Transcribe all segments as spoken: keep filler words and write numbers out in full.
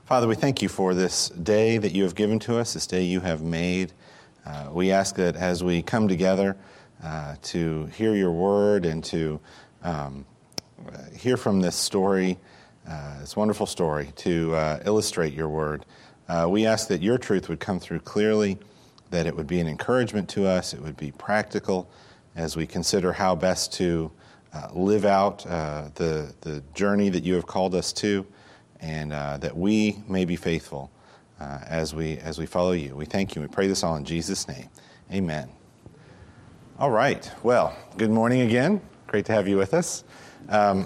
Father, we thank you for this day that you have given to us, this day you have made. Uh, we ask that as we come together uh, to hear your word and to um, hear from this story, uh, this wonderful story, to uh, illustrate your word, uh, we ask that your truth would come through clearly, that it would be an encouragement to us, it would be practical as we consider how best to uh, live out uh, the, the journey that you have called us to, and uh, that we may be faithful uh, as we as we follow you. We thank you. We pray this all in Jesus' name. Amen. All right. Well, good morning again. Great to have you with us. Um,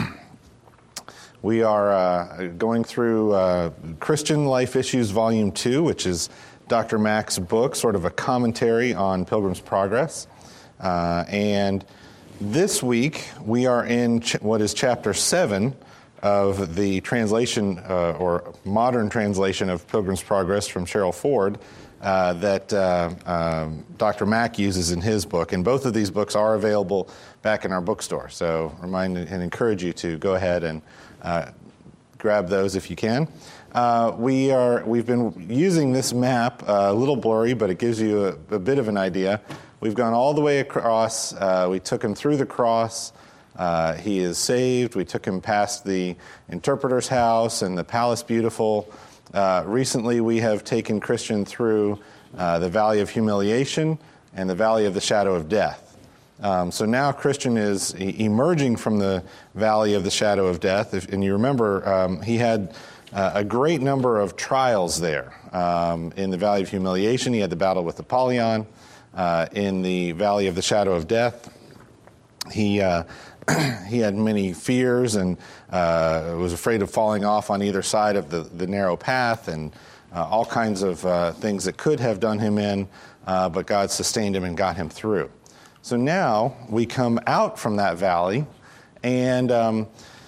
we are uh, going through uh, Christian Life Issues Volume two, which is Doctor Mack's book, sort of a commentary on Pilgrim's Progress. Uh, and this week, we are in ch- what is Chapter seven of the translation uh, or modern translation of Pilgrim's Progress from Cheryl Ford uh, that uh, um, Doctor Mack uses in his book. And both of these books are available back in our bookstore. So remind and encourage you to go ahead and uh, grab those if you can. Uh, we are, we've been using this map, uh, a little blurry, but it gives you a, a bit of an idea. We've gone all the way across. Uh, we took him through the cross. Uh, he is saved. We took him past the interpreter's house and the Palace Beautiful. Uh, recently, we have taken Christian through uh, the Valley of Humiliation and the Valley of the Shadow of Death. Um, so now Christian is e- emerging from the Valley of the Shadow of Death. If, and you remember, um, he had uh, a great number of trials there. Um, in the Valley of Humiliation, he had the battle with Apollyon. Uh, in the Valley of the Shadow of Death, he uh, he had many fears and uh, was afraid of falling off on either side of the, the narrow path, and uh, all kinds of uh, things that could have done him in, uh, but God sustained him and got him through. So now we come out from that valley, and um,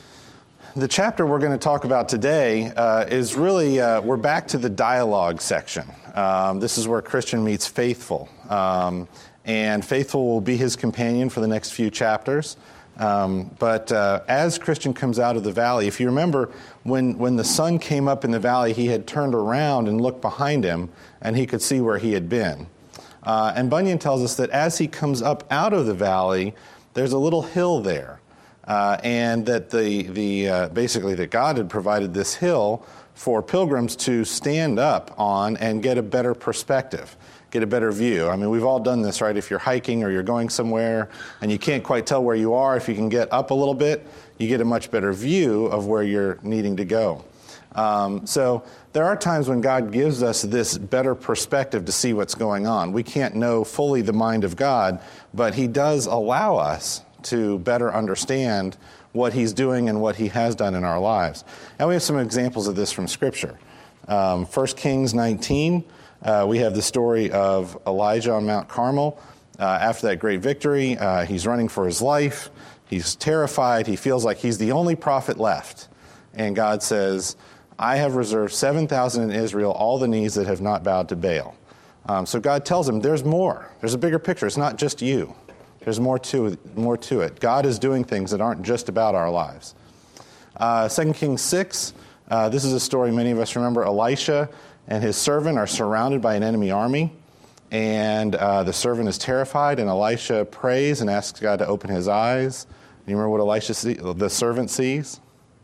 the chapter we're going to talk about today uh, is really, uh, we're back to the dialogue section. Um, this is where Christian meets Faithful, um, and Faithful will be his companion for the next few chapters. Um, but uh, as Christian comes out of the valley, if you remember, when, when the sun came up in the valley, he had turned around and looked behind him, and he could see where he had been. Uh, and Bunyan tells us that as he comes up out of the valley, there's a little hill there, uh, and that the the uh, basically that God had provided this hill for pilgrims to stand up on and get a better perspective, get a better view. I mean, we've all done this, right? If you're hiking or you're going somewhere and you can't quite tell where you are, if you can get up a little bit, you get a much better view of where you're needing to go. Um, so there are times when God gives us this better perspective to see what's going on. We can't know fully the mind of God, but he does allow us to better understand what he's doing and what he has done in our lives. And we have some examples of this from Scripture. Um, First Kings nineteen, uh, we have the story of Elijah on Mount Carmel. Uh, after that great victory, uh, he's running for his life. He's terrified. He feels like he's the only prophet left. And God says, I have reserved seven thousand in Israel, all the knees that have not bowed to Baal. Um, so God tells him, there's more. There's a bigger picture. It's not just you. There's more to, more to it. God is doing things that aren't just about our lives. Uh, Second Kings six, uh, this is a story many of us remember. Elisha and his servant are surrounded by an enemy army, and uh, the servant is terrified, and Elisha prays and asks God to open his eyes. You remember what Elisha see, the servant sees?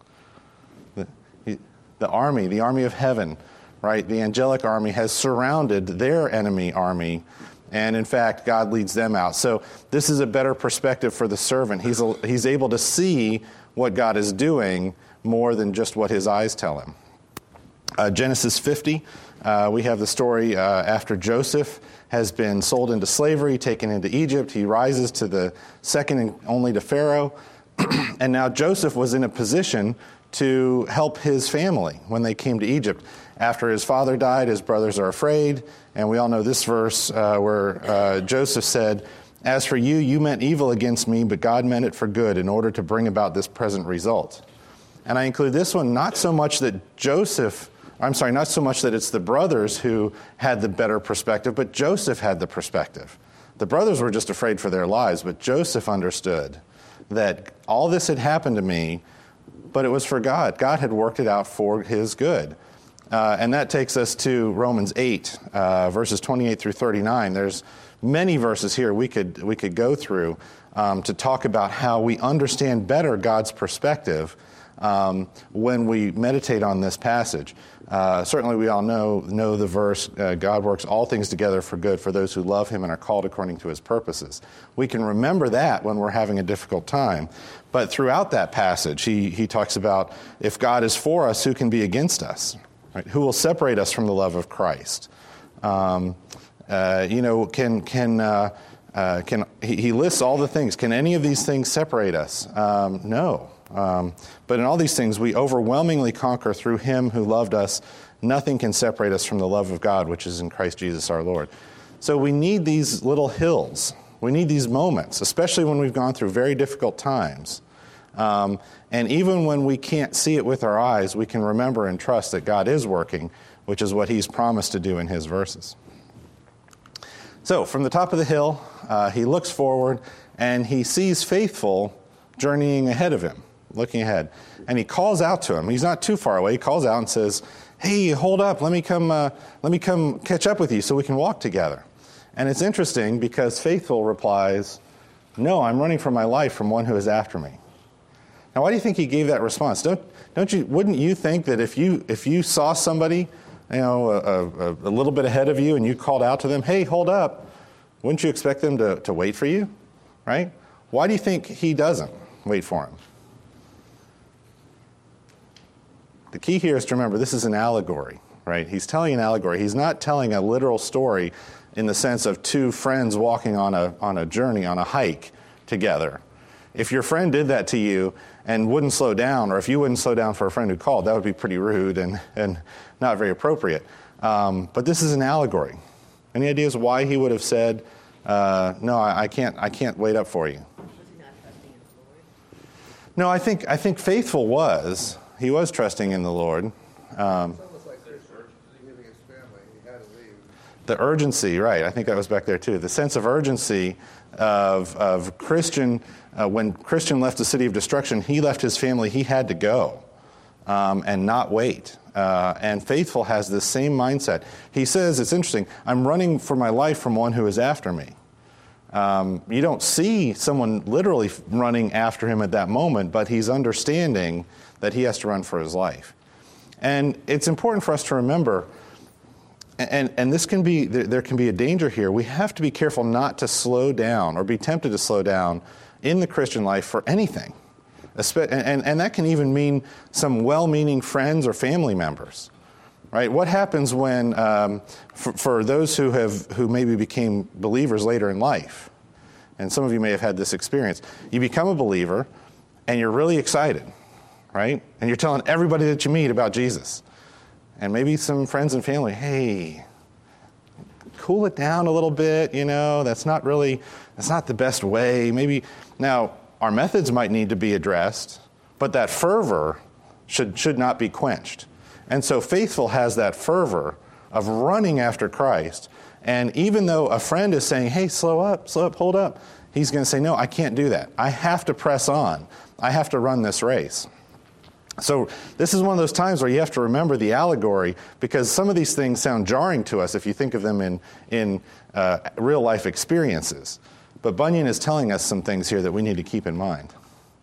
The, he, the army, the army of heaven, right? The angelic army has surrounded their enemy army, and in fact, God leads them out. So this is a better perspective for the servant. He's a, he's able to see what God is doing more than just what his eyes tell him. Uh, Genesis fifty, uh, we have the story uh, after Joseph has been sold into slavery, taken into Egypt. He rises to the second and only to Pharaoh. And now Joseph was in a position to help his family when they came to Egypt. After his father died, his brothers are afraid. And we all know this verse uh, where uh, Joseph said, as for you, you meant evil against me, but God meant it for good in order to bring about this present result. And I include this one not so much that Joseph, I'm sorry, not so much that it's the brothers who had the better perspective, but Joseph had the perspective. The brothers were just afraid for their lives, but Joseph understood that all this had happened to me, but it was for God. God had worked it out for his good. Uh, and that takes us to Romans eight, uh, verses twenty-eight through thirty-nine. There's many verses here we could we could go through um, to talk about how we understand better God's perspective um, when we meditate on this passage. Uh, certainly we all know know the verse, uh, God works all things together for good for those who love him and are called according to his purposes. We can remember that when we're having a difficult time. But throughout that passage, he, he talks about, if God is for us, who can be against us? Right? Who will separate us from the love of Christ? Um, uh, you know, can can uh, uh, can he, he lists all the things. Can any of these things separate us? Um, no. Um, but in all these things, we overwhelmingly conquer through him who loved us. Nothing can separate us from the love of God, which is in Christ Jesus our Lord. So we need these little hills. We need these moments, especially when we've gone through very difficult times. Um, and even when we can't see it with our eyes, we can remember and trust that God is working, which is what he's promised to do in his verses. So from the top of the hill, uh, he looks forward and he sees Faithful journeying ahead of him, looking ahead. And he calls out to him. He's not too far away. He calls out and says, hey, hold up. Let me come, uh, let me come catch up with you so we can walk together. And it's interesting because Faithful replies, no, I'm running for my life from one who is after me. Now, why do you think he gave that response? Don't don't you? Wouldn't you think that if you if you saw somebody, you know, a, a, a little bit ahead of you, and you called out to them, "Hey, hold up," wouldn't you expect them to, to wait for you, right? Why do you think he doesn't wait for him? The key here is to remember this is an allegory, right? He's telling an allegory. He's not telling a literal story in the sense of two friends walking on a on a journey, on a hike together. If your friend did that to you and wouldn't slow down, or if you wouldn't slow down for a friend who called, that would be pretty rude and, and not very appropriate. Um, but this is an allegory. Any ideas why he would have said, uh, no, I, I can't I can't wait up for you? Was he not trusting in the Lord? No, I think I think Faithful was. He was trusting in the Lord. Um, it's almost like Christian leaving his family. He had to leave. The urgency, right. I think that was back there too. The sense of urgency of, of Christian, uh, when Christian left the city of destruction, he left his family, he had to go um, and not wait. Uh, and Faithful has this same mindset. He says, it's interesting, I'm running for my life from one who is after me. Um, you don't see someone literally running after him at that moment, but he's understanding that he has to run for his life. And it's important for us to remember, and, and this can be, there, there can be a danger here. We have to be careful not to slow down or be tempted to slow down in the Christian life for anything. And, and that can even mean some well-meaning friends or family members, right? What happens when, um, for, for those who have who maybe became believers later in life, and some of you may have had this experience, you become a believer and you're really excited, right? And you're telling everybody that you meet about Jesus. And maybe some friends and family, hey, cool it down a little bit, you know, that's not really, that's not the best way. Maybe, now, our methods might need to be addressed, but that fervor should should not be quenched. And so Faithful has that fervor of running after Christ. And even though a friend is saying, hey, slow up, slow up, hold up, he's going to say, no, I can't do that. I have to press on. I have to run this race. So this is one of those times where you have to remember the allegory, because some of these things sound jarring to us if you think of them in, in uh, real-life experiences. But Bunyan is telling us some things here that we need to keep in mind.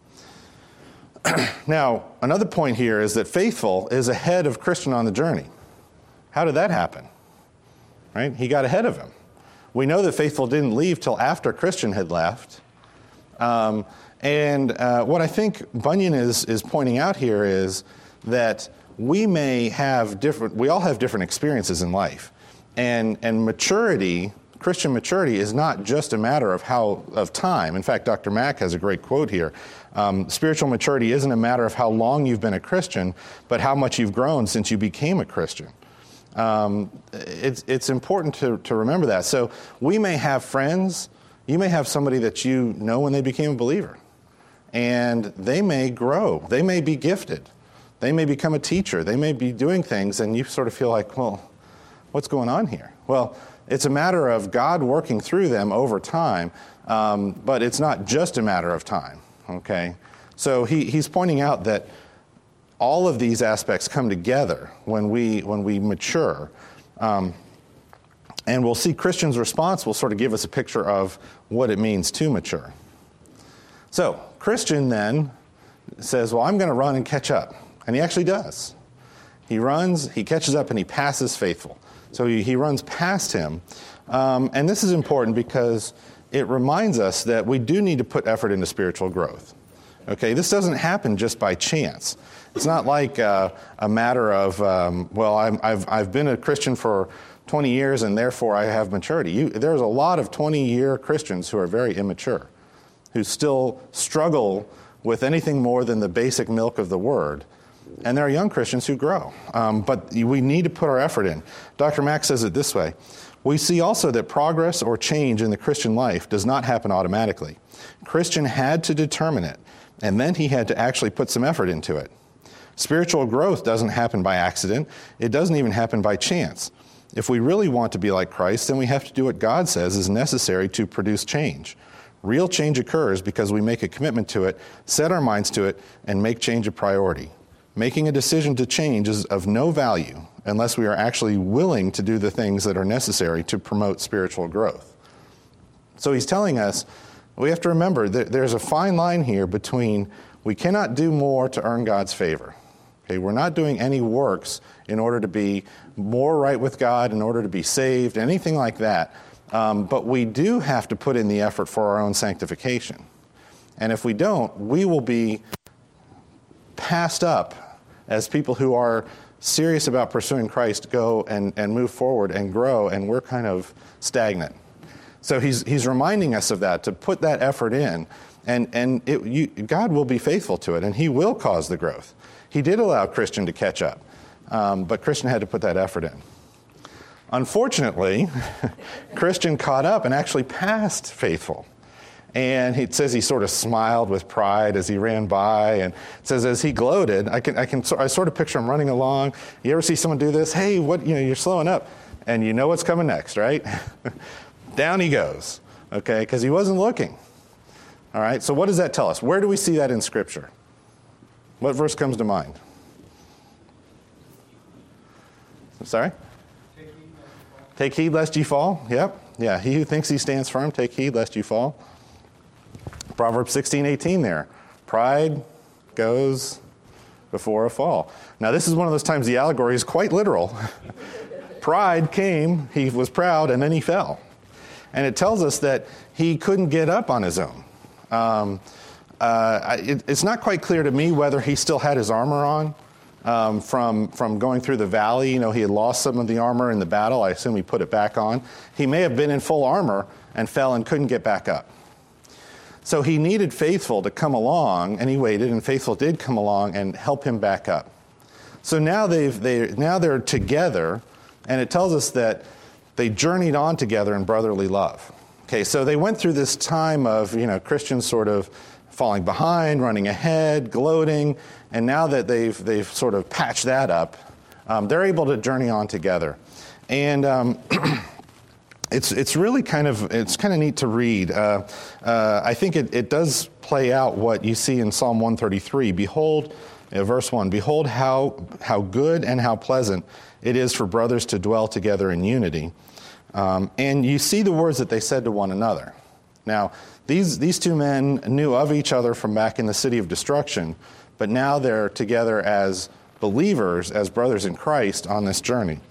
Now, another point here is that Faithful is ahead of Christian on the journey. How did that happen? Right? He got ahead of him. We know that Faithful didn't leave till after Christian had left. Um, and uh, what I think Bunyan is, is pointing out here is that we may have different, we all have different experiences in life. And, and maturity, Christian maturity, is not just a matter of how of time. In fact, Doctor Mack has a great quote here. Um, spiritual maturity isn't a matter of how long you've been a Christian, but how much you've grown since you became a Christian. Um, it's, it's important to, to remember that. So we may have friends, you may have somebody that you know when they became a believer, and they may grow, they may be gifted, they may become a teacher, they may be doing things, and you sort of feel like, well, what's going on here? Well, it's a matter of God working through them over time, um, but it's not just a matter of time, okay? So he, he's pointing out that all of these aspects come together when we when we mature. Um, and we'll see Christian's response will sort of give us a picture of what it means to mature. So Christian then says, well, I'm going to run and catch up. And he actually does. He runs, he catches up, and he passes Faithful. So he, he runs past him. Um, and this is important because it reminds us that we do need to put effort into spiritual growth. Okay, this doesn't happen just by chance. It's not like uh, a matter of, um, well, I'm, I've, I've been a Christian for twenty years and therefore I have maturity. You, there's a lot of twenty-year Christians who are very immature, who still struggle with anything more than the basic milk of the Word. And there are young Christians who grow. Um, but we need to put our effort in. Doctor Mack says it this way. We see also that progress or change in the Christian life does not happen automatically. Christian had to determine it, and then he had to actually put some effort into it. Spiritual growth doesn't happen by accident. It doesn't even happen by chance. If we really want to be like Christ, then we have to do what God says is necessary to produce change. Real change occurs because we make a commitment to it, set our minds to it, and make change a priority. Making a decision to change is of no value unless we are actually willing to do the things that are necessary to promote spiritual growth. So he's telling us we have to remember that there's a fine line here between we cannot do more to earn God's favor. Okay, we're not doing any works in order to be more right with God, in order to be saved, anything like that. Um, but we do have to put in the effort for our own sanctification. And if we don't, we will be passed up as people who are serious about pursuing Christ go and, and move forward and grow, and we're kind of stagnant. So he's he's reminding us of that, to put that effort in, and, and it, you, God will be faithful to it, and he will cause the growth. He did allow Christian to catch up, um, but Christian had to put that effort in. Unfortunately, Christian caught up and actually passed Faithful. And he says he sort of smiled with pride as he ran by, and it says as he gloated, I can I can I sort of picture him running along. You ever see someone do this? Hey, what, you know, you're slowing up, and you know what's coming next, right? Down he goes, okay, because he wasn't looking. All right, so what does that tell us? Where do we see that in Scripture? What verse comes to mind? Sorry? Take heed lest ye fall. Yep. Yeah, he who thinks he stands firm, take heed lest you fall. Proverbs sixteen eighteen there. Pride goes before a fall. Now, this is one of those times the allegory is quite literal. Pride came, he was proud, and then he fell. And it tells us that he couldn't get up on his own. Um, uh, it, it's not quite clear to me whether he still had his armor on. Um, from from going through the valley. You know, he had lost some of the armor in the battle. I assume he put it back on. He may have been in full armor and fell and couldn't get back up. So he needed Faithful to come along, and he waited, and Faithful did come along and help him back up. So now they've they now they're together, and it tells us that they journeyed on together in brotherly love. Okay, so they went through this time of, you know, Christians sort of falling behind, running ahead, gloating, and now that they've they've sort of patched that up, um, they're able to journey on together, and um, it's it's really kind of it's kind of neat to read. Uh, uh, I think it, it does play out what you see in Psalm one thirty-three. Behold, uh, verse one. Behold how how good and how pleasant it is for brothers to dwell together in unity, um, and you see the words that they said to one another. Now, these these two men knew of each other from back in the city of destruction, but now they're together as believers, as brothers in Christ on this journey.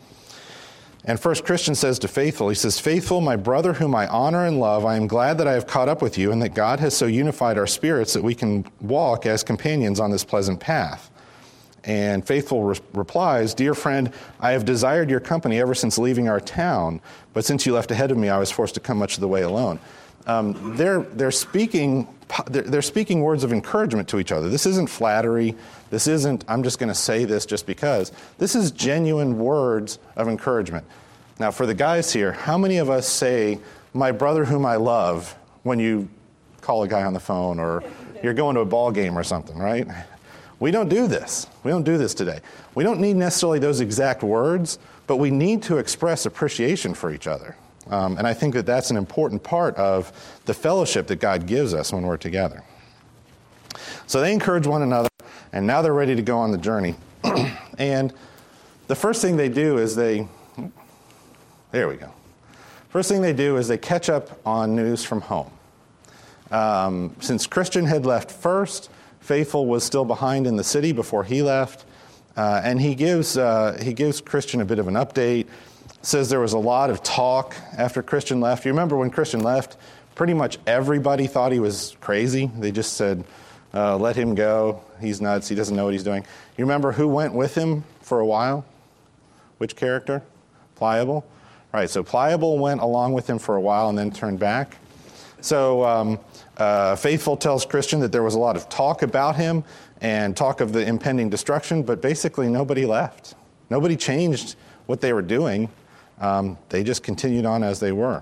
And first Christian says to Faithful, he says, Faithful, my brother whom I honor and love, I am glad that I have caught up with you and that God has so unified our spirits that we can walk as companions on this pleasant path. And Faithful re- replies, Dear friend, I have desired your company ever since leaving our town, but since you left ahead of me, I was forced to come much of the way alone. Um, they're they're speaking they're, they're speaking words of encouragement to each other. This isn't flattery. This isn't, I'm just going to say this just because. This is genuine words of encouragement. Now, for the guys here, how many of us say, my brother whom I love, when you call a guy on the phone or you're going to a ball game or something, right? We don't do this. We don't do this today. We don't need necessarily those exact words, but we need to express appreciation for each other. Um, and I think that that's an important part of the fellowship that God gives us when we're together. So they encourage one another, and now they're ready to go on the journey. And the first thing they do is they, there we go. First thing they do is they catch up on news from home. Um, since Christian had left first, Faithful was still behind in the city before he left, uh, and he gives uh, he gives Christian a bit of an update. Says there was a lot of talk after Christian left. You remember when Christian left, pretty much everybody thought he was crazy. They just said, uh, let him go. He's nuts. He doesn't know what he's doing. You remember who went with him for a while? Which character? Pliable. Right, so Pliable went along with him for a while and then turned back. So um, uh, Faithful tells Christian that there was a lot of talk about him and talk of the impending destruction, but basically nobody left. Nobody changed what they were doing. Um, they just continued on as they were.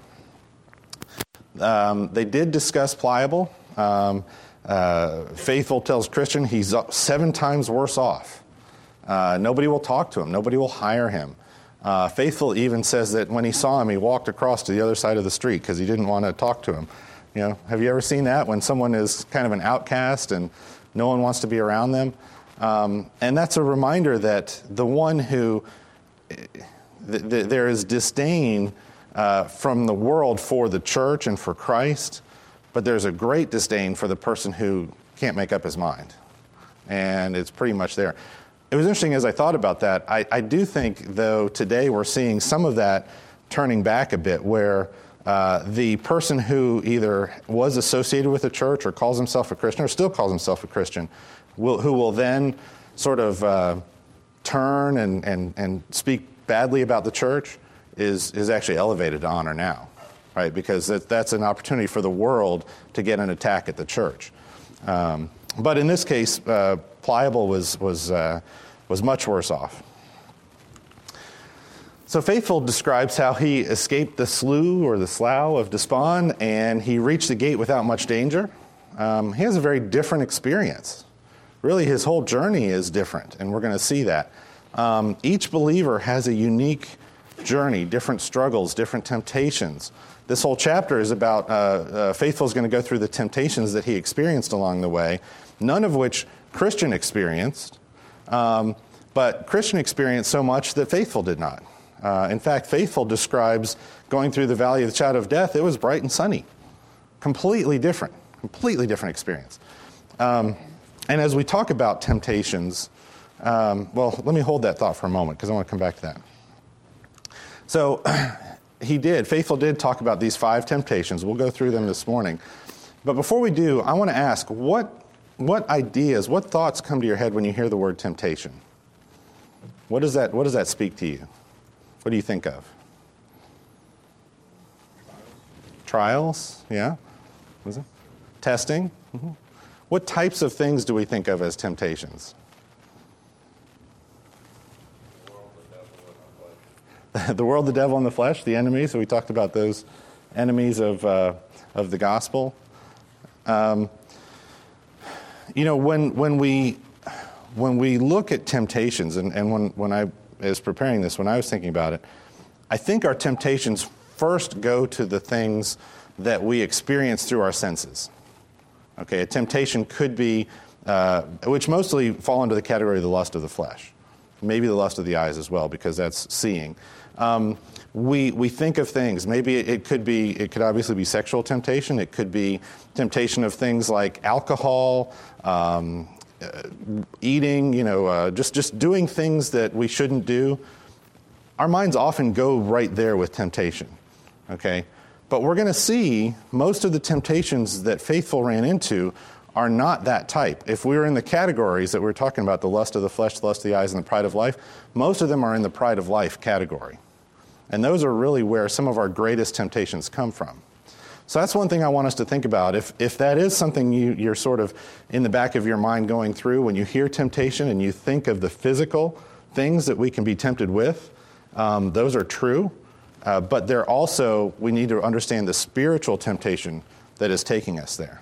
Um, they did discuss Pliable. Um, uh, Faithful tells Christian he's seven times worse off. Uh, nobody will talk to him. Nobody will hire him. Uh, Faithful even says that when he saw him, he walked across to the other side of the street because he didn't want to talk to him. You know, have you ever seen that when someone is kind of an outcast and no one wants to be around them? Um, and that's a reminder that the one who, th- th- there is disdain uh, from the world for the church and for Christ, but there's a great disdain for the person who can't make up his mind. And it's pretty much there. It was interesting as I thought about that. I, I do think, though, today we're seeing some of that turning back a bit, where uh, the person who either was associated with the church or calls himself a Christian or still calls himself a Christian, will, who will then sort of uh, turn and, and, and speak badly about the church is, is actually elevated to honor now, right? Because that, that's an opportunity for the world to get an attack at the church. Um, but in this case, uh, Pliable was was uh, was much worse off. So Faithful describes how he escaped the slough or the slough of despond, and he reached the gate without much danger. Um, he has a very different experience. Really, his whole journey is different, and we're going to see that. Um, each believer has a unique journey, different struggles, different temptations. This whole chapter is about uh, uh, Faithful is going to go through the temptations that he experienced along the way, none of which Christian experienced, um, but Christian experienced so much that Faithful did not. Uh, in fact, Faithful describes going through the valley of the shadow of death. It was bright and sunny. Completely different. Completely different experience. Um, and as we talk about temptations, um, well, let me hold that thought for a moment because I want to come back to that. So he did, Faithful did talk about these five temptations. We'll go through them this morning. But before we do, I want to ask, what, what ideas, what thoughts come to your head when you hear the word temptation? What does that, what does that speak to you? What do you think of? Trials, yeah? Was it? Testing? Mm-hmm. What types of things do we think of as temptations? The world, the devil, and the flesh, the enemies. So we talked about those enemies of uh, of the gospel. Um, you know, when when we when we look at temptations, and, and when, when I was preparing this, when I was thinking about it, I think our temptations first go to the things that we experience through our senses. Okay, a temptation could be, uh, which mostly fall into the category of the lust of the flesh. Maybe the lust of the eyes as well, because that's seeing. Um, we we think of things. Maybe it, it could be. It could obviously be sexual temptation. It could be temptation of things like alcohol, um, uh, eating. You know, uh, just just doing things that we shouldn't do. Our minds often go right there with temptation. Okay, but we're going to see most of the temptations that Faithful ran into are not that type. If we were in the categories that we we're talking about, the lust of the flesh, the lust of the eyes, and the pride of life, most of them are in the pride of life category. And those are really where some of our greatest temptations come from. So that's one thing I want us to think about. If if that is something you, you're sort of in the back of your mind going through, when you hear temptation and you think of the physical things that we can be tempted with, um, those are true. Uh, but they're also, we need to understand the spiritual temptation that is taking us there.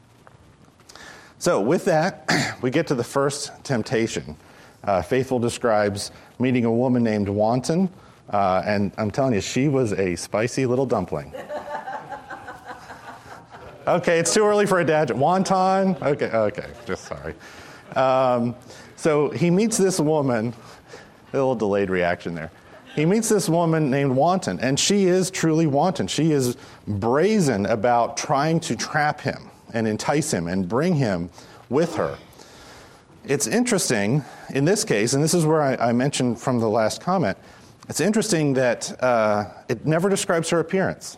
So with that, we get to the first temptation. Uh, Faithful describes meeting a woman named Wanton, uh, and I'm telling you, she was a spicy little dumpling. Okay, it's too early for a dad. Wonton? Okay, okay, just sorry. Um, so he meets this woman, a little delayed reaction there. He meets this woman named Wanton, and she is truly wanton. She is brazen about trying to trap him and entice him and bring him with her. It's interesting in this case, and this is where I, I mentioned from the last comment, it's interesting that uh, it never describes her appearance.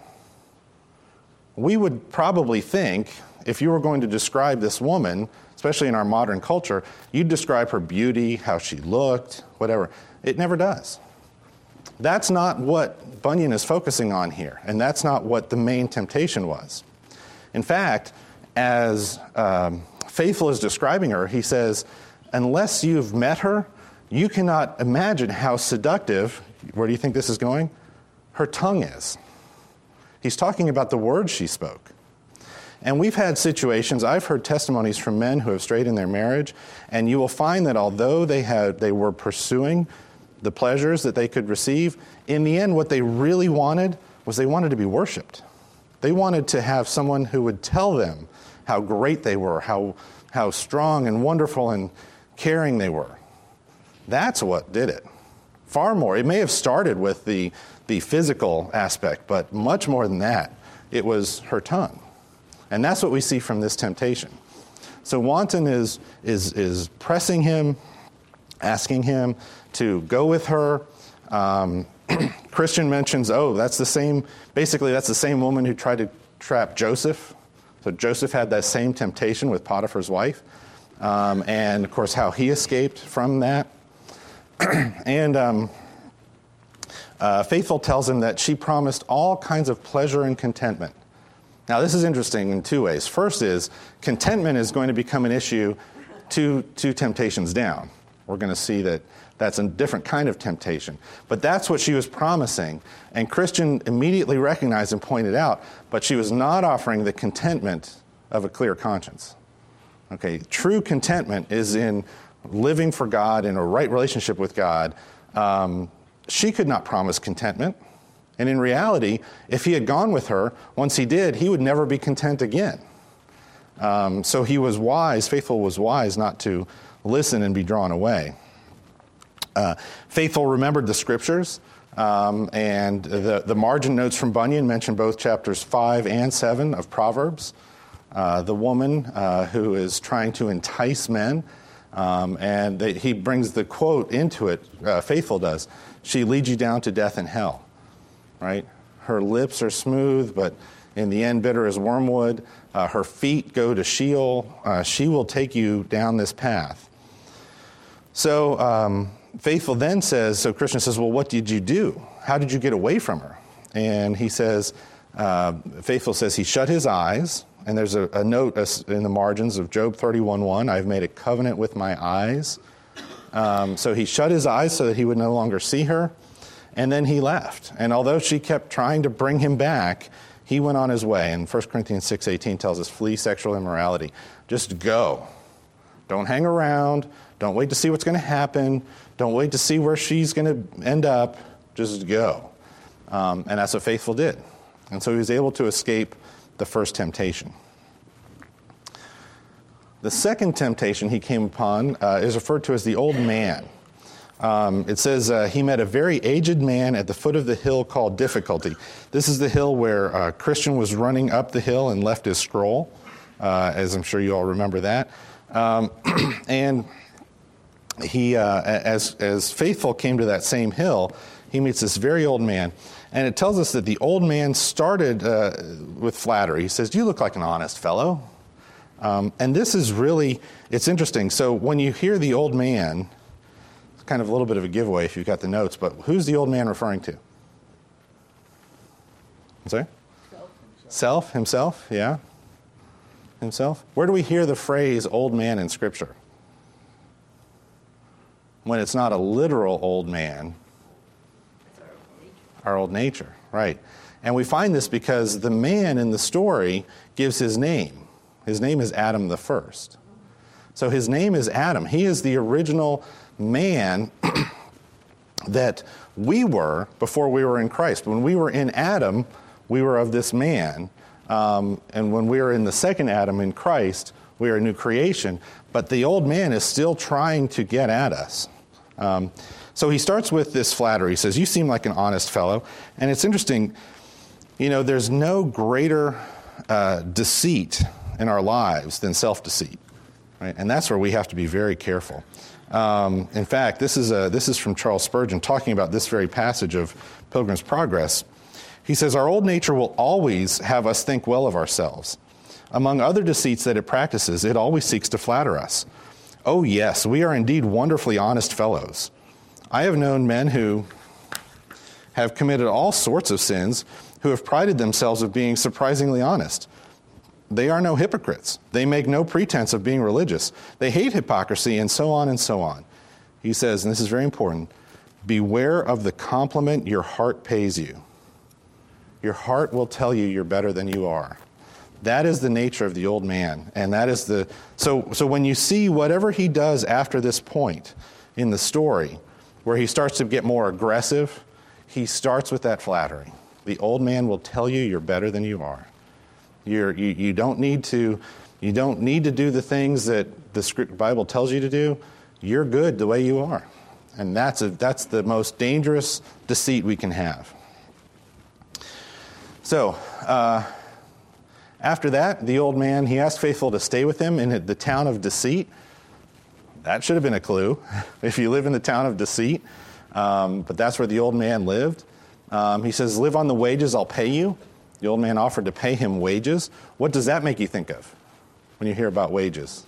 We would probably think, if you were going to describe this woman, especially in our modern culture, you'd describe her beauty, how she looked, whatever. It never does. That's not what Bunyan is focusing on here, and that's not what the main temptation was. In fact, as um, Faithful is describing her, he says, unless you've met her, you cannot imagine how seductive, where do you think this is going? Her tongue is. He's talking about the words she spoke. And we've had situations, I've heard testimonies from men who have strayed in their marriage, and you will find that although they had, they were pursuing the pleasures that they could receive, in the end what they really wanted was they wanted to be worshipped. They wanted to have someone who would tell them how great they were, how, how strong and wonderful and caring they were. That's what did it. Far more. It may have started with the, the physical aspect, but much more than that, it was her tongue. And that's what we see from this temptation. So Wanton is, is, is pressing him, asking him to go with her. Um, Christian mentions, oh, that's the same, basically that's the same woman who tried to trap Joseph. So Joseph had that same temptation with Potiphar's wife. Um, and, of course, how he escaped from that. and um, uh, Faithful tells him that she promised all kinds of pleasure and contentment. Now, this is interesting in two ways. First is, contentment is going to become an issue two, two temptations down. We're going to see that that's a different kind of temptation. But that's what she was promising. And Christian immediately recognized and pointed out, but she was not offering the contentment of a clear conscience. Okay, true contentment is in living for God, in a right relationship with God. Um, she could not promise contentment. And in reality, if he had gone with her, once he did, he would never be content again. Um, so he was wise, Faithful was wise not to listen and be drawn away. Uh, Faithful remembered the scriptures, um, and the, the margin notes from Bunyan mention both chapters five and seven of Proverbs. Uh, the woman uh, who is trying to entice men, um, and they, he brings the quote into it, uh, Faithful does, she leads you down to death and hell, right? Her lips are smooth, but in the end bitter as wormwood. Uh, her feet go to Sheol. Uh, she will take you down this path. So um, Faithful then says, so Christian says, well, what did you do? How did you get away from her? And he says, uh, Faithful says he shut his eyes, and there's a, a note in the margins of Job thirty-one one, I've made a covenant with my eyes. Um, so he shut his eyes so that he would no longer see her, and then he left. And although she kept trying to bring him back, he went on his way. And First Corinthians six eighteen tells us, flee sexual immorality. Just go. Don't hang around. Don't wait to see what's going to happen. Don't wait to see where she's going to end up. Just go. Um, and that's what Faithful did. And so he was able to escape the first temptation. The second temptation he came upon uh, is referred to as the old man. Um, it says uh, he met a very aged man at the foot of the hill called Difficulty. This is the hill where uh, Christian was running up the hill and left his scroll, uh, as I'm sure you all remember that. Um, and he, uh, as, as Faithful came to that same hill, he meets this very old man. And it tells us that the old man started uh, with flattery. He says, you look like an honest fellow. Um, and this is really, it's interesting. So when you hear the old man, it's kind of a little bit of a giveaway if you've got the notes, but who's the old man referring to? I'm sorry? Self. Self, himself, yeah. Himself. Where do we hear the phrase old man in Scripture? When it's not a literal old man, our old nature, right. And we find this because the man in the story gives his name. His name is Adam the first. So his name is Adam. He is the original man that we were before we were in Christ. When we were in Adam, we were of this man. Um, and when we were in the second Adam in Christ, We are a new creation. But the old man is still trying to get at us. Um, so he starts with this flattery. He says, you seem like an honest fellow. And it's interesting, you know, there's no greater uh, deceit in our lives than self-deceit. Right? And that's where we have to be very careful. Um, in fact, this is, a, this is from Charles Spurgeon talking about this very passage of Pilgrim's Progress. He says, our old nature will always have us think well of ourselves. Among other deceits that it practices, it always seeks to flatter us. Oh, yes, we are indeed wonderfully honest fellows. I have known men who have committed all sorts of sins who have prided themselves of being surprisingly honest. They are no hypocrites. They make no pretense of being religious. They hate hypocrisy, and so on and so on. He says, and this is very important, beware of the compliment your heart pays you. Your heart will tell you you're better than you are. That is the nature of the old man. And that is the, so, so when you see whatever he does after this point in the story, where he starts to get more aggressive, he starts with that flattery. The old man will tell you you're better than you are. You're, you, you don't need to, you don't need to do the things that the script, Bible tells you to do. You're good the way you are. And that's a, that's the most dangerous deceit we can have. So, uh, after that, the old man, he asked Faithful to stay with him in the town of deceit. That should have been a clue, if you live in the town of deceit. Um, but that's where the old man lived. Um, he says, live on the wages I'll pay you. The old man offered to pay him wages. What does that make you think of when you hear about wages?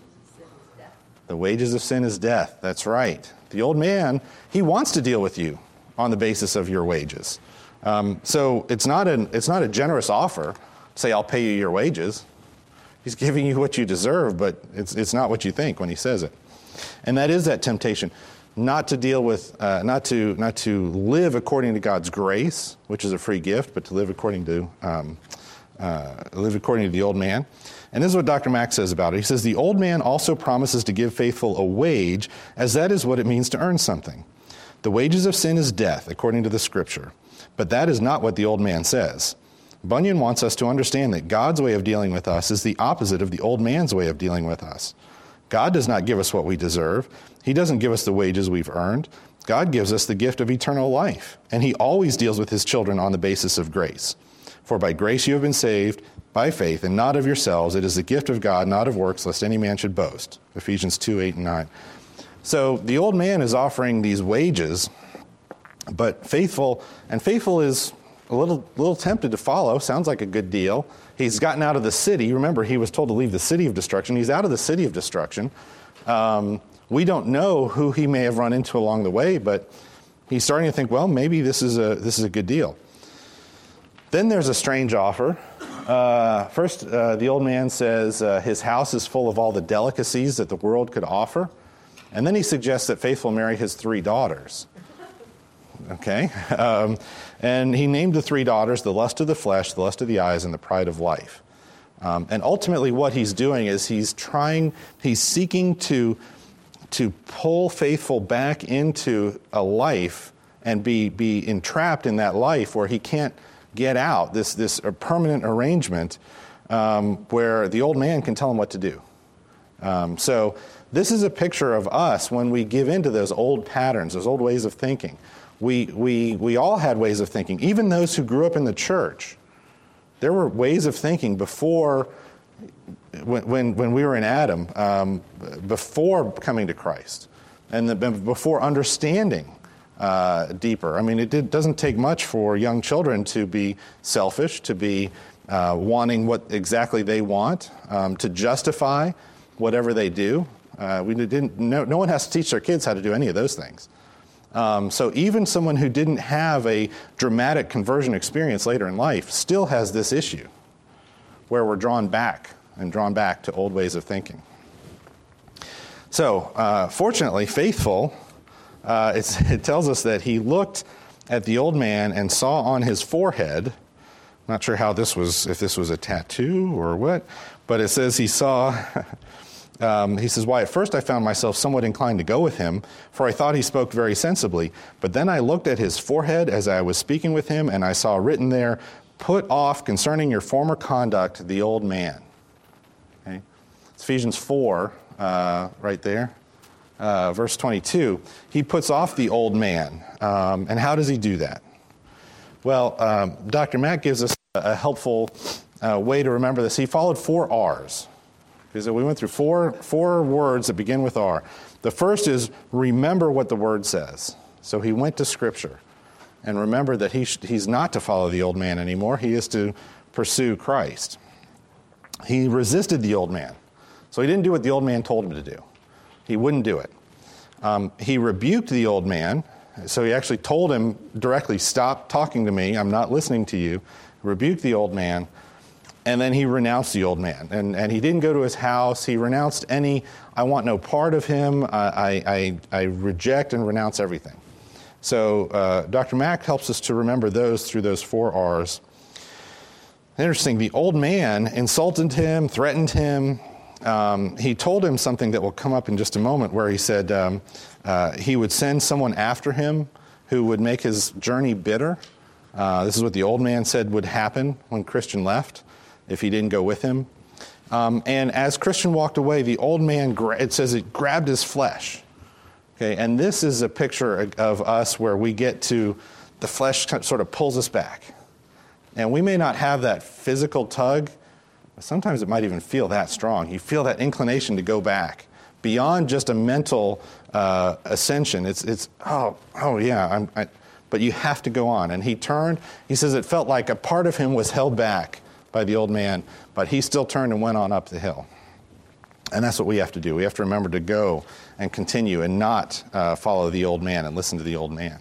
The wages of sin is death. That's right. The old man, he wants to deal with you on the basis of your wages. Um, so it's not an it's not a generous offer. Say, I'll pay you your wages. He's giving you what you deserve, but it's it's not what you think when he says it. And that is that temptation, not to deal with, uh, not to not to live according to God's grace, which is a free gift, but to live according to um, uh, live according to the old man. And this is what Doctor Mack says about it. He says, the old man also promises to give Faithful a wage, as that is what it means to earn something. The wages of sin is death, according to the Scripture. But that is not what the old man says. Bunyan wants us to understand that God's way of dealing with us is the opposite of the old man's way of dealing with us. God does not give us what we deserve. He doesn't give us the wages we've earned. God gives us the gift of eternal life, and he always deals with his children on the basis of grace. For by grace you have been saved, by faith, and not of yourselves. It is the gift of God, not of works, lest any man should boast. Ephesians two, eight, and nine. So the old man is offering these wages, but Faithful, and Faithful is a little, little tempted to follow. Sounds like a good deal. He's gotten out of the city. Remember, he was told to leave the city of destruction. He's out of the city of destruction. Um, we don't know who he may have run into along the way, but he's starting to think, well, maybe this is a this is a good deal. Then there's a strange offer. Uh, first, uh, the old man says uh, his house is full of all the delicacies that the world could offer. And then he suggests that Faithful marry his three daughters. Okay? Um, and he named the three daughters the lust of the flesh, the lust of the eyes, and the pride of life. Um, and ultimately what he's doing is he's trying, he's seeking to, to pull Faithful back into a life and be, be entrapped in that life where he can't get out, this, this a permanent arrangement um, where the old man can tell him what to do. Um, so this is a picture of us when we give into those old patterns, those old ways of thinking. We, we, we all had ways of thinking. Even those who grew up in the church, there were ways of thinking before, when, when, when we were in Adam, um, before coming to Christ, and the, before understanding uh, deeper. I mean, it did, doesn't take much for young children to be selfish, to be uh, wanting what exactly they want, um, to justify whatever they do. Uh, we didn't. No, no one has to teach their kids how to do any of those things. Um, so even someone who didn't have a dramatic conversion experience later in life still has this issue where we're drawn back and drawn back to old ways of thinking. So uh, fortunately, Faithful, uh, it's, it tells us that he looked at the old man and saw on his forehead, not sure how this was, if this was a tattoo or what, but it says he saw... Um, he says, why, at first I found myself somewhat inclined to go with him, for I thought he spoke very sensibly. But then I looked at his forehead as I was speaking with him, and I saw written there, put off concerning your former conduct the old man. Okay? It's Ephesians four, uh, right there, uh, verse twenty-two. He puts off the old man. Um, and how does he do that? Well, um, Doctor Mack gives us a helpful uh, way to remember this. He followed four R's. Because we went through four, four words that begin with R. The first is remember what the word says. So he went to Scripture and remembered that he sh- he's not to follow the old man anymore. He is to pursue Christ. He resisted the old man. So he didn't do what the old man told him to do. He wouldn't do it. Um, he rebuked the old man. So he actually told him directly, stop talking to me. I'm not listening to you. Rebuked the old man. And then he renounced the old man. And, and he didn't go to his house. He renounced any, I want no part of him. I, I, I reject and renounce everything. So uh, Doctor Mack helps us to remember those through those four R's. Interesting, the old man insulted him, threatened him. Um, he told him something that will come up in just a moment where he said um, uh, he would send someone after him who would make his journey bitter. Uh, this is what the old man said would happen when Christian left if he didn't go with him. Um, and as Christian walked away, the old man, gra- it says it grabbed his flesh. Okay, and this is a picture of us where we get to, the flesh sort of pulls us back. And we may not have that physical tug, but sometimes it might even feel that strong. You feel that inclination to go back beyond just a mental uh, ascension. It's, it's oh, oh yeah, I'm, I, but you have to go on. And he turned, he says it felt like a part of him was held back by the old man, but he still turned and went on up the hill. And that's what we have to do. We have to remember to go and continue and not uh, follow the old man and listen to the old man.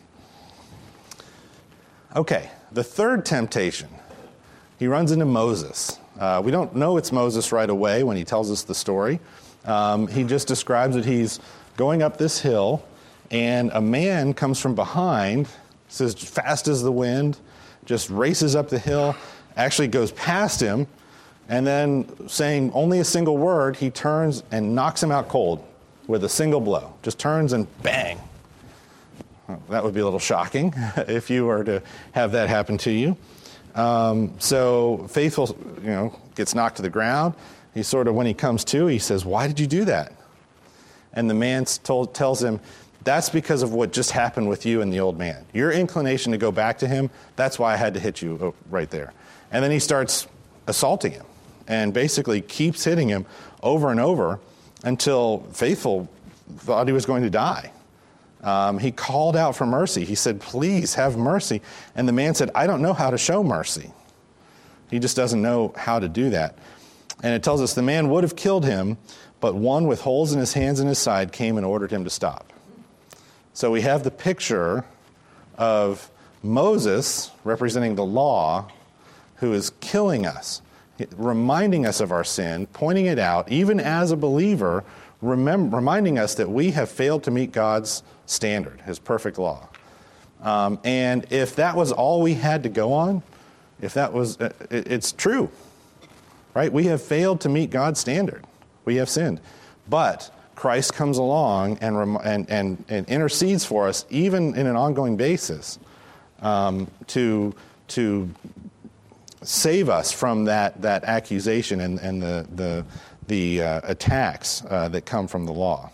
Okay, the third temptation, he runs into Moses. Uh, we don't know it's Moses right away when he tells us the story. Um, he just describes that he's going up this hill, and a man comes from behind, says fast as the wind, just races up the hill, actually goes past him, and then saying only a single word, he turns and knocks him out cold with a single blow. Just turns and bang. Well, that would be a little shocking if you were to have that happen to you. Um, so Faithful, you know, gets knocked to the ground. He sort of, when he comes to, he says, "Why did you do that?" And the man told, tells him, "That's because of what just happened with you and the old man. Your inclination to go back to him, that's why I had to hit you right there." And then he starts assaulting him and basically keeps hitting him over and over until Faithful thought he was going to die. Um, he called out for mercy. He said, "Please have mercy." And the man said, "I don't know how to show mercy." He just doesn't know how to do that. And it tells us the man would have killed him, but one with holes in his hands and his side came and ordered him to stop. So we have the picture of Moses representing the law, who is killing us, reminding us of our sin, pointing it out, even as a believer, remember, reminding us that we have failed to meet God's standard, his perfect law. Um, and if that was all we had to go on, if that was, it, it's true, right? We have failed to meet God's standard. We have sinned. But Christ comes along and, and, and, and intercedes for us, even in an ongoing basis, um, to, to save us from that, that accusation and, and the, the, the uh, attacks uh, that come from the law.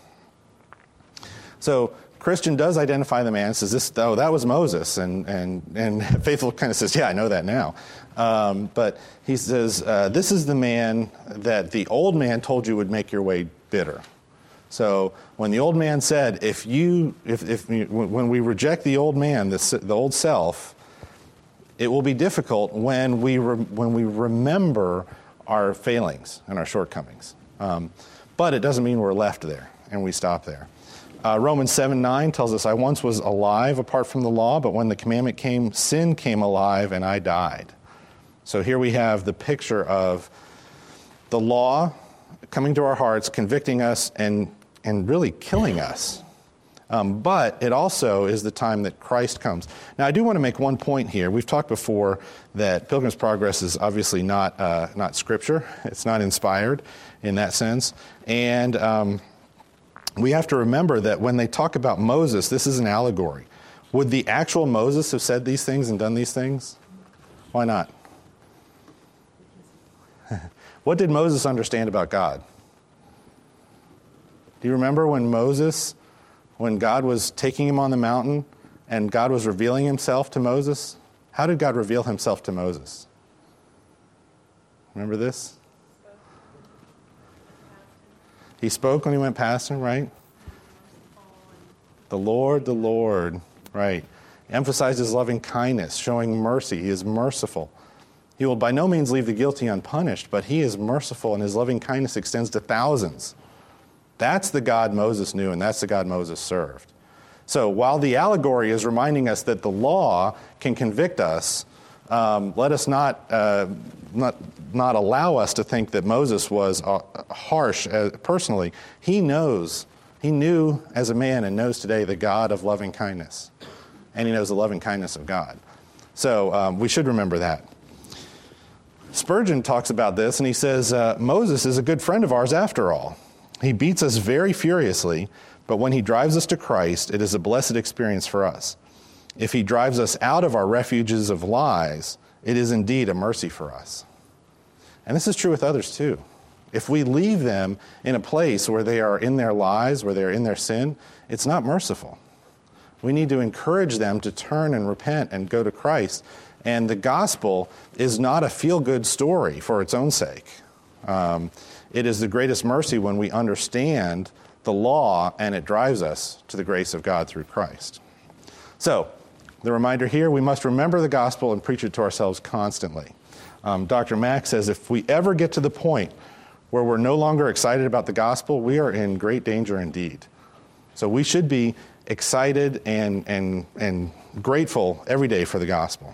So Christian does identify the man and says, "This, oh, that was Moses." And, and, and Faithful kind of says, "Yeah, I know that now." Um, but he says, uh, "This is the man that the old man told you would make your way bitter." So when the old man said, if you, if, if when we reject the old man, the, the old self, it will be difficult when we re, when we remember our failings and our shortcomings. Um, but it doesn't mean we're left there and we stop there. Uh, Romans seven nine tells us, "I once was alive apart from the law, but when the commandment came, sin came alive and I died." So here we have the picture of the law coming to our hearts, convicting us and, and really killing us. Um, but it also is the time that Christ comes. Now, I do want to make one point here. We've talked before that Pilgrim's Progress is obviously not uh, not Scripture. It's not inspired in that sense. And um, we have to remember that when they talk about Moses, this is an allegory. Would the actual Moses have said these things and done these things? Why not? What did Moses understand about God? Do you remember when Moses, when God was taking him on the mountain and God was revealing himself to Moses? How did God reveal himself to Moses? Remember this? He spoke when he went past him, right? The Lord, the Lord, right. Emphasized his loving kindness, showing mercy. He is merciful. He will by no means leave the guilty unpunished, but he is merciful and his loving kindness extends to thousands. That's the God Moses knew, and that's the God Moses served. So while the allegory is reminding us that the law can convict us, um, let us not, uh, not, not allow us to think that Moses was uh, harsh uh, personally. He knows, he knew as a man and knows today the God of loving kindness. And he knows the loving kindness of God. So um, we should remember that. Spurgeon talks about this, and he says, uh, Moses is a good friend of ours after all. He beats us very furiously, but when he drives us to Christ, it is a blessed experience for us. If he drives us out of our refuges of lies, it is indeed a mercy for us. And this is true with others too. If we leave them in a place where they are in their lies, where they are in their sin, it's not merciful. We need to encourage them to turn and repent and go to Christ. And the gospel is not a feel-good story for its own sake. Um, it is the greatest mercy when we understand the law and it drives us to the grace of God through Christ. So, the reminder here, we must remember the gospel and preach it to ourselves constantly. Um, Doctor Mack says if we ever get to the point where we're no longer excited about the gospel, we are in great danger indeed. So we should be excited and, and, and grateful every day for the gospel.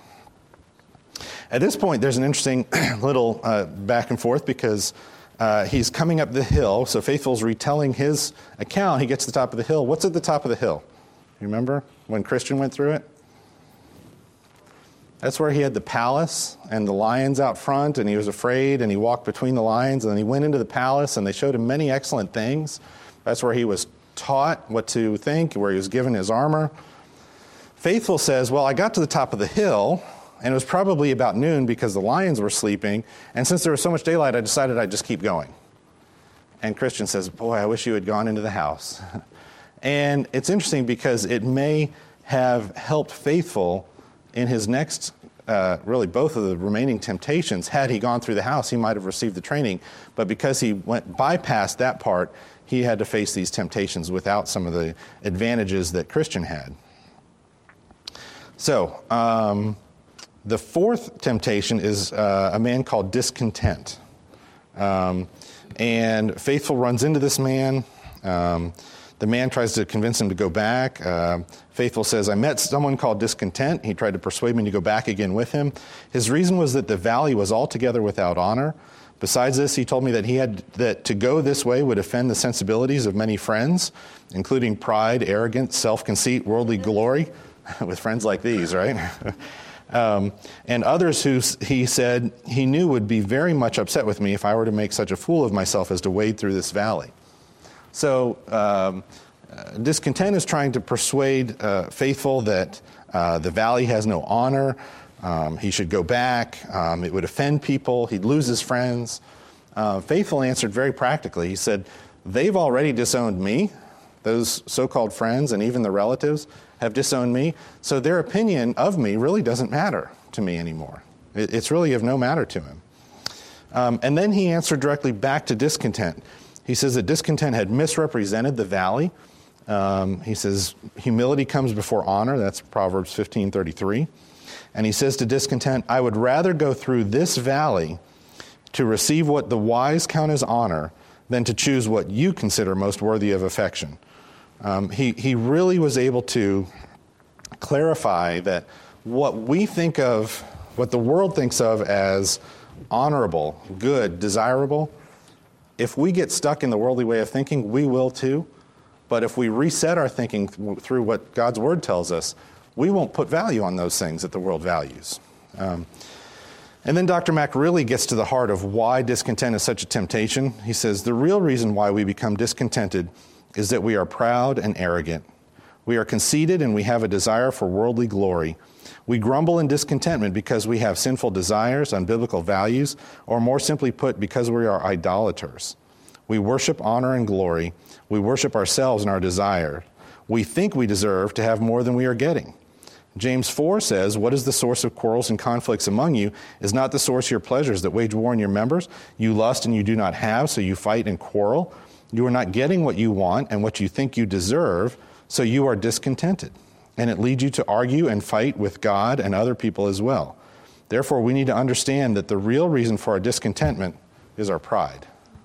At this point, there's an interesting little uh, back and forth because uh, he's coming up the hill. So Faithful's retelling his account. He gets to the top of the hill. What's at the top of the hill? You remember when Christian went through it? That's where he had the palace and the lions out front, and he was afraid, and he walked between the lions, and then he went into the palace, and they showed him many excellent things. That's where he was taught what to think, where he was given his armor. Faithful says, well, I got to the top of the hill, and it was probably about noon because the lions were sleeping, and since there was so much daylight, I decided I'd just keep going. And Christian says, boy, I wish you had gone into the house. And it's interesting because it may have helped Faithful in his next, uh, really both of the remaining temptations. Had he gone through the house, he might have received the training. But because he went bypassed that part, he had to face these temptations without some of the advantages that Christian had. So, um, the fourth temptation is uh, a man called discontent. Um, and Faithful runs into this man. Um, the man tries to convince him to go back. Uh, Faithful says, I met someone called Discontent. He tried to persuade me to go back again with him. His reason was that the valley was altogether without honor. Besides this, he told me that he had that to go this way would offend the sensibilities of many friends, including pride, arrogance, self-conceit, worldly glory, with friends like these, right? um, and others who, he said, he knew would be very much upset with me if I were to make such a fool of myself as to wade through this valley. So um, uh, Discontent is trying to persuade uh, Faithful that uh, the valley has no honor. Um, he should go back. Um, it would offend people. He'd lose his friends. Uh, Faithful answered very practically. He said, they've already disowned me. Those so-called friends and even the relatives have disowned me. So their opinion of me really doesn't matter to me anymore. It, it's really of no matter to him. Um, and then he answered directly back to Discontent. He says that Discontent had misrepresented the valley. Um, he says humility comes before honor. That's Proverbs fifteen thirty-three. And he says to Discontent, I would rather go through this valley to receive what the wise count as honor than to choose what you consider most worthy of affection. Um, he, he really was able to clarify that what we think of, what the world thinks of as honorable, good, desirable, if we get stuck in the worldly way of thinking, we will too. But if we reset our thinking th- through what God's Word tells us, we won't put value on those things that the world values. Um, and then Doctor Mack really gets to the heart of why discontent is such a temptation. He says, the real reason why we become discontented is that we are proud and arrogant. We are conceited and we have a desire for worldly glory. We grumble in discontentment because we have sinful desires, unbiblical values, or more simply put, because we are idolaters. We worship honor and glory. We worship ourselves and our desire. We think we deserve to have more than we are getting. James four says, what is the source of quarrels and conflicts among you? Is not the source your pleasures that wage war in your members? You lust and you do not have, so you fight and quarrel. You are not getting what you want and what you think you deserve, so you are discontented. And it leads you to argue and fight with God and other people as well. Therefore, we need to understand that the real reason for our discontentment is our pride.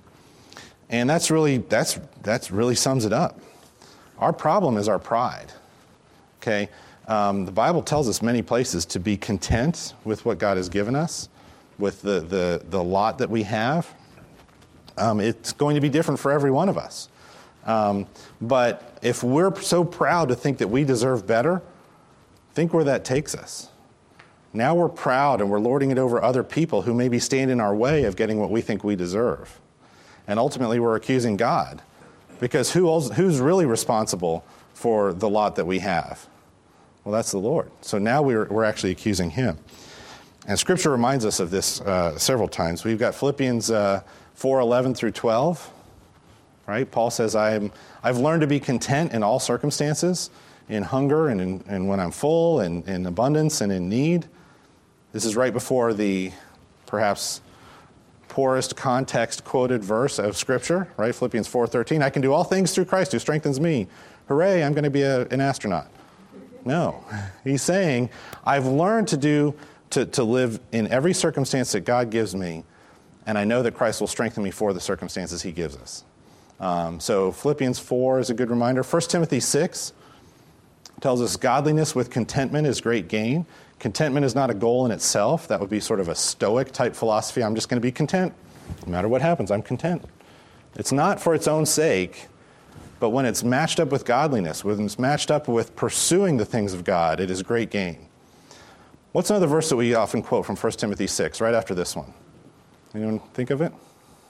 And that's really, that's, that's really sums it up. Our problem is our pride, okay? Um, the Bible tells us many places to be content with what God has given us, with the, the, the lot that we have. Um, it's going to be different for every one of us. Um, but if we're so proud to think that we deserve better, think where that takes us. Now we're proud and we're lording it over other people who maybe stand in our way of getting what we think we deserve. And ultimately we're accusing God, because who else, who's really responsible for the lot that we have? Well, that's the Lord. So now we're, we're actually accusing him. And Scripture reminds us of this uh, several times. We've got Philippians uh, four eleven through twelve. Right? Paul says, I am, I've learned to be content in all circumstances, in hunger and, in, and when I'm full, and in abundance and in need. This is right before the perhaps poorest context quoted verse of Scripture, right? Philippians four thirteen, I can do all things through Christ who strengthens me. Hooray, I'm going to be a, an astronaut. No. He's saying, I've learned to do, to, to live in every circumstance that God gives me, and I know that Christ will strengthen me for the circumstances he gives us. Um, so Philippians four is a good reminder. First Timothy six tells us godliness with contentment is great gain. Contentment is not a goal in itself. That would be sort of a Stoic type philosophy. I'm just going to be content. No matter what happens, I'm content. It's not for its own sake, but when it's matched up with godliness, when it's matched up with pursuing the things of God, it is great gain. What's another verse that we often quote from First Timothy six, right after this one? Anyone think of it?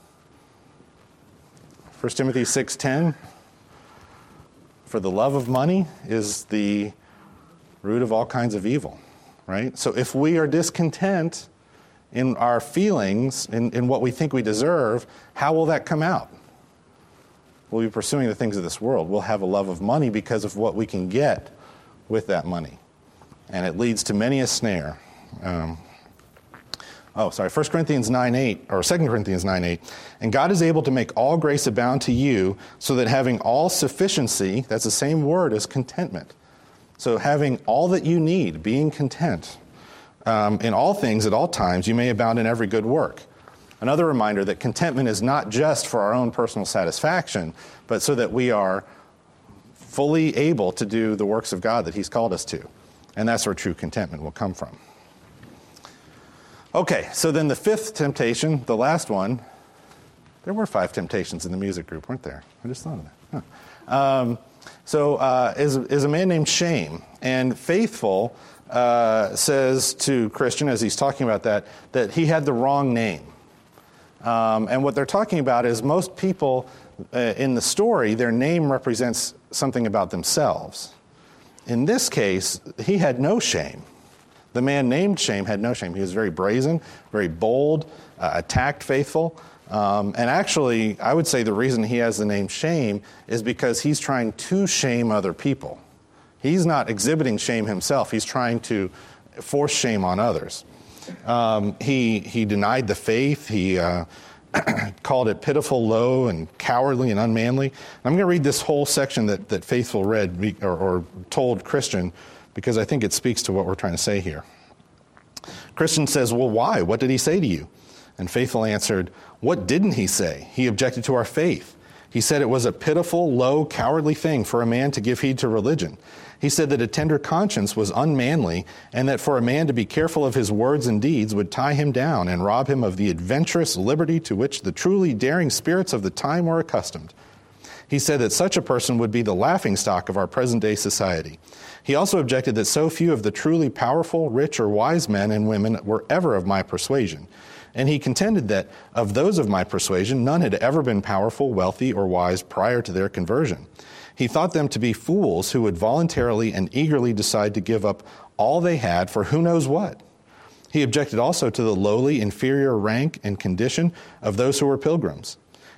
First Timothy six ten, for the love of money is the root of all kinds of evil, right? So if we are discontent in our feelings, in, in what we think we deserve, how will that come out? We'll be pursuing the things of this world. We'll have a love of money because of what we can get with that money. And it leads to many a snare. Um, Oh, sorry, First Corinthians nine eight, or Second Corinthians nine eight. And God is able to make all grace abound to you, so that having all sufficiency, that's the same word as contentment. So having all that you need, being content, um, in all things at all times, you may abound in every good work. Another reminder that contentment is not just for our own personal satisfaction, but so that we are fully able to do the works of God that he's called us to. And that's where true contentment will come from. Okay, so then the fifth temptation, the last one, there were five temptations in the music group, weren't there? I just thought of that. Huh. Um, so uh, is, is a man named Shame. And Faithful uh, says to Christian, as he's talking about that, that he had the wrong name. Um, and what they're talking about is most people uh, in the story, their name represents something about themselves. In this case, he had no shame. The man named Shame had no shame. He was very brazen, very bold, uh, attacked Faithful. Um, and actually, I would say the reason he has the name Shame is because he's trying to shame other people. He's not exhibiting shame himself. He's trying to force shame on others. Um, he, he denied the faith. He uh, called it pitiful, low, and cowardly and unmanly. And I'm going to read this whole section that, that Faithful read or, or told Christian, because I think it speaks to what we're trying to say here. Christian says, well, why? What did he say to you? And Faithful answered, what didn't he say? He objected to our faith. He said it was a pitiful, low, cowardly thing for a man to give heed to religion. He said that a tender conscience was unmanly, and that for a man to be careful of his words and deeds would tie him down and rob him of the adventurous liberty to which the truly daring spirits of the time were accustomed. He said that such a person would be the laughingstock of our present-day society. He also objected that so few of the truly powerful, rich, or wise men and women were ever of my persuasion. And he contended that of those of my persuasion, none had ever been powerful, wealthy, or wise prior to their conversion. He thought them to be fools who would voluntarily and eagerly decide to give up all they had for who knows what. He objected also to the lowly, inferior rank and condition of those who were pilgrims.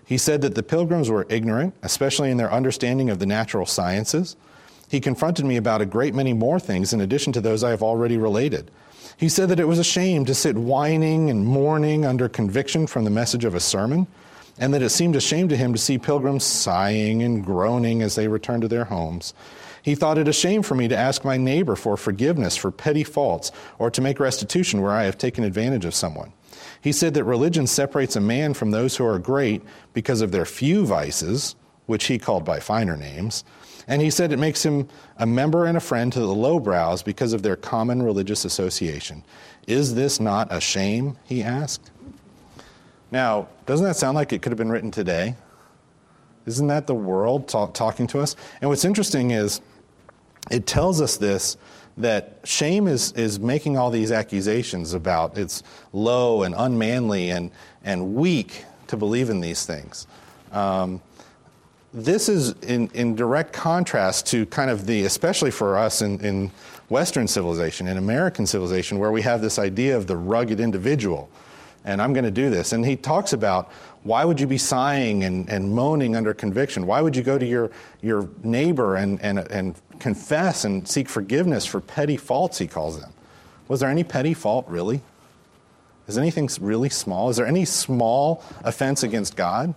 He said that the pilgrims were ignorant, especially in their understanding of the natural sciences. He confronted me about a great many more things in addition to those I have already related. He said that it was a shame to sit whining and mourning under conviction from the message of a sermon, and that it seemed a shame to him to see pilgrims sighing and groaning as they returned to their homes. He thought it a shame for me to ask my neighbor for forgiveness for petty faults or to make restitution where I have taken advantage of someone. He said that religion separates a man from those who are great because of their few vices, which he called by finer names, and he said it makes him a member and a friend to the lowbrows because of their common religious association. Is this not a shame, he asked? Now, doesn't that sound like it could have been written today? Isn't that the world talk, talking to us? And what's interesting is it tells us this, that shame is, is making all these accusations about it's low and unmanly and, and weak to believe in these things. Um, this is in, in direct contrast to kind of the, especially for us in, in Western civilization, in American civilization, where we have this idea of the rugged individual. And I'm going to do this. And he talks about, why would you be sighing and, and moaning under conviction? Why would you go to your, your neighbor and, and, and confess and seek forgiveness for petty faults, he calls them? Was there any petty fault, really? Is anything really small? Is there any small offense against God?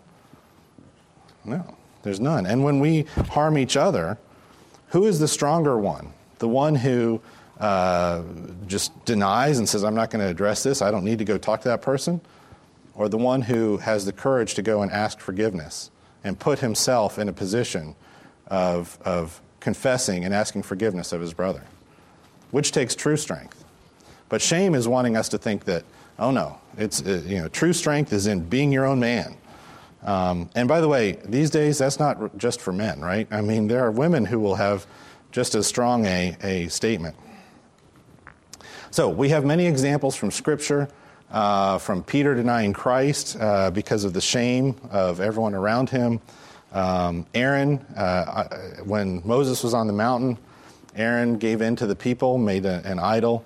No, there's none. And when we harm each other, who is the stronger one? The one who uh, just denies and says, I'm not going to address this, I don't need to go talk to that person? Or the one who has the courage to go and ask forgiveness and put himself in a position of, of confessing and asking forgiveness of his brother? Which takes true strength. But shame is wanting us to think that, oh no, it's uh, you know, true strength is in being your own man. Um, and by the way, these days that's not just for men, right? I mean, there are women who will have just as strong a, a statement. So we have many examples from Scripture, uh, from Peter denying Christ uh, because of the shame of everyone around him. Um, Aaron, uh, when Moses was on the mountain, Aaron gave in to the people, made a, an idol.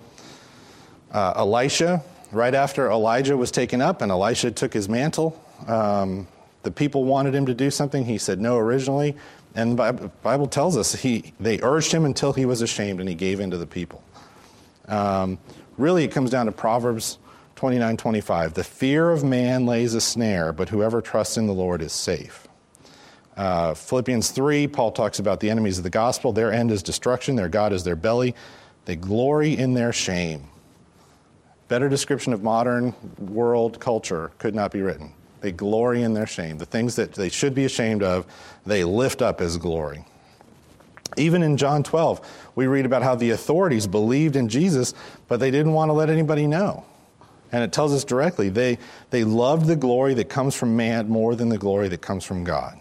Uh, Elisha, right after Elijah was taken up and Elisha took his mantle, um, the people wanted him to do something. He said no originally. And the Bible tells us he they urged him until he was ashamed and he gave in to the people. Um, really, it comes down to Proverbs twenty-nine twenty-five. The fear of man lays a snare, but whoever trusts in the Lord is safe. Uh, Philippians three, Paul talks about the enemies of the gospel. Their end is destruction. Their God is their belly. They glory in their shame. Better description of modern world culture could not be written. They glory in their shame. The things that they should be ashamed of, they lift up as glory. Even in John twelve, we read about how the authorities believed in Jesus, but they didn't want to let anybody know. And it tells us directly, they, they loved the glory that comes from man more than the glory that comes from God.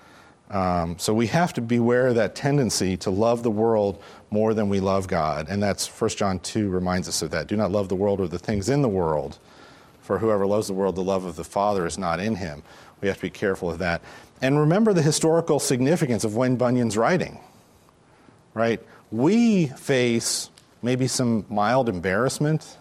Um, so we have to beware of that tendency to love the world more than we love God. And that's First John two reminds us of that. Do not love the world or the things in the world. For whoever loves the world, the love of the Father is not in him. We have to be careful of that. And remember the historical significance of Wayne Bunyan's writing, right? We face maybe some mild embarrassment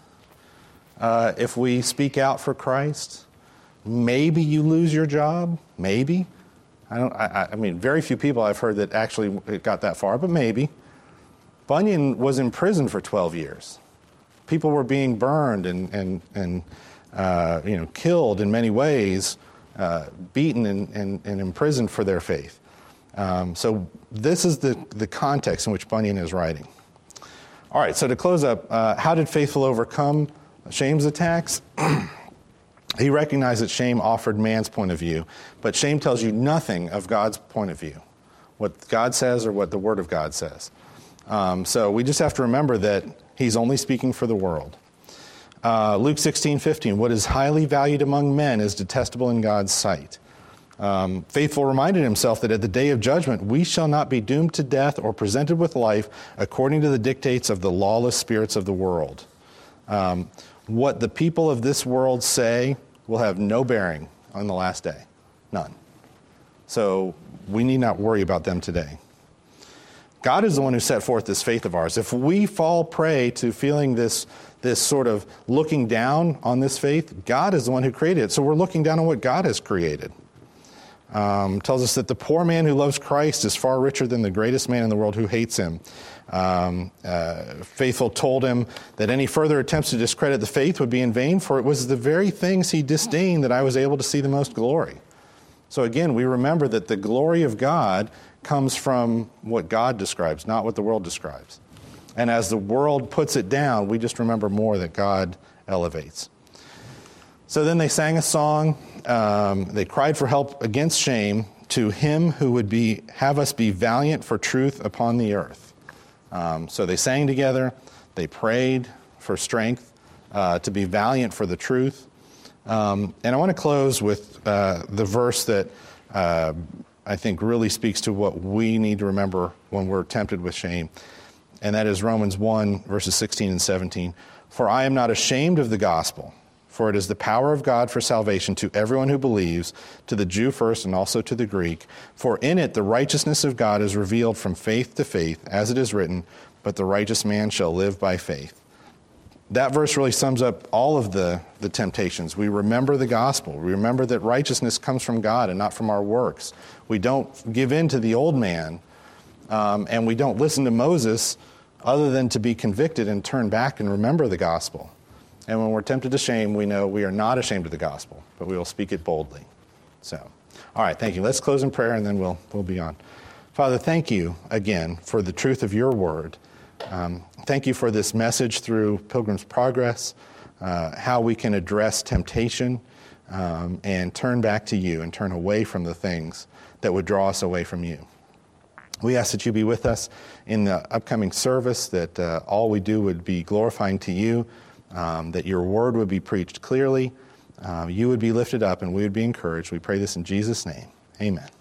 uh, if we speak out for Christ. Maybe you lose your job, maybe. I don't. I, I mean, very few people I've heard that actually it got that far, but maybe. Bunyan was in prison for twelve years. People were being burned and and and uh, you know killed in many ways, uh, beaten and, and, and imprisoned for their faith. Um, so this is the the context in which Bunyan is writing. All right. So to close up, uh, how did Faithful overcome shame's attacks? He recognized that shame offered man's point of view, but shame tells you nothing of God's point of view, what God says or what the Word of God says. Um, so we just have to remember that he's only speaking for the world. Uh, Luke sixteen fifteen, what is highly valued among men is detestable in God's sight. Um, Faithful reminded himself that at the day of judgment, we shall not be doomed to death or presented with life according to the dictates of the lawless spirits of the world. Um, what the people of this world say will have no bearing on the last day. None. So we need not worry about them today. God is the one who set forth this faith of ours. If we fall prey to feeling this, this sort of looking down on this faith, God is the one who created it. So we're looking down on what God has created. Um, tells us that the poor man who loves Christ is far richer than the greatest man in the world who hates him. Um, uh, Faithful told him that any further attempts to discredit the faith would be in vain, for it was the very things he disdained that I was able to see the most glory. So again, we remember that the glory of God comes from what God describes, not what the world describes. And as the world puts it down, we just remember more that God elevates. So then they sang a song. Um, they cried for help against shame to him who would be have us be valiant for truth upon the earth. Um, so they sang together. They prayed for strength uh, to be valiant for the truth. Um, and I want to close with uh, the verse that uh, I think really speaks to what we need to remember when we're tempted with shame. And that is Romans one, verses sixteen and seventeen. For I am not ashamed of the gospel, for it is the power of God for salvation to everyone who believes, to the Jew first and also to the Greek. For in it the righteousness of God is revealed from faith to faith, as it is written, but the righteous man shall live by faith. That verse really sums up all of the, the temptations. We remember the gospel. We remember that righteousness comes from God and not from our works. We don't give in to the old man, um, and we don't listen to Moses other than to be convicted and turn back and remember the gospel. And when we're tempted to shame, we know we are not ashamed of the gospel, but we will speak it boldly. So, all right, thank you. Let's close in prayer, and then we'll we'll be on. Father, thank you again for the truth of your word. Um, thank you for this message through Pilgrim's Progress, uh, how we can address temptation um, and turn back to you and turn away from the things that would draw us away from you. We ask that you be with us in the upcoming service, that uh, all we do would be glorifying to you, um, that your word would be preached clearly, uh, you would be lifted up, and we would be encouraged. We pray this in Jesus' name. Amen.